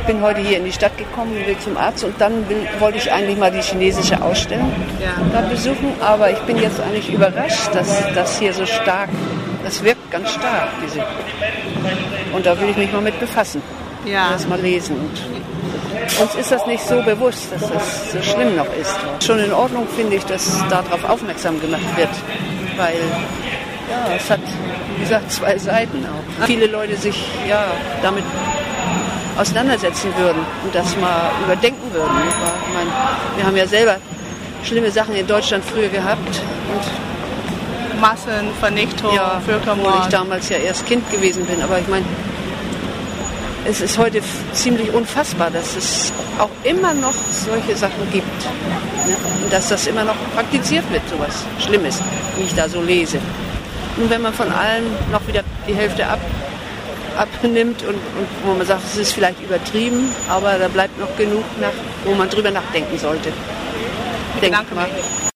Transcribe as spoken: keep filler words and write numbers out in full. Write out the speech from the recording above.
bin heute hier in die Stadt gekommen, will zum Arzt und dann will, wollte ich eigentlich mal die chinesische Ausstellung Ja. da besuchen. Aber ich bin jetzt eigentlich überrascht, dass das hier so stark, das wirkt ganz stark. Diese. Und da will ich mich mal mit befassen, Ja. das mal lesen. Und uns ist das nicht so bewusst, dass das so schlimm noch ist. Schon in Ordnung finde ich, dass darauf aufmerksam gemacht wird, weil ja, es hat, wie gesagt, zwei Seiten auch. Viele Leute sich ja damit auseinandersetzen würden und das mal überdenken würden. Ich meine, wir haben ja selber schlimme Sachen in Deutschland früher gehabt und Massenvernichtung, ja, wo ich Völkermord. damals ja erst Kind gewesen bin, aber ich meine, es ist heute ziemlich unfassbar, dass es auch immer noch solche Sachen gibt. Ne? Und dass das immer noch praktiziert wird, sowas Schlimmes, wie ich da so lese. Und wenn man von allem noch wieder die Hälfte ab, abnimmt und, und wo man sagt, es ist vielleicht übertrieben, aber da bleibt noch genug, nach, wo man drüber nachdenken sollte. Denkt mal.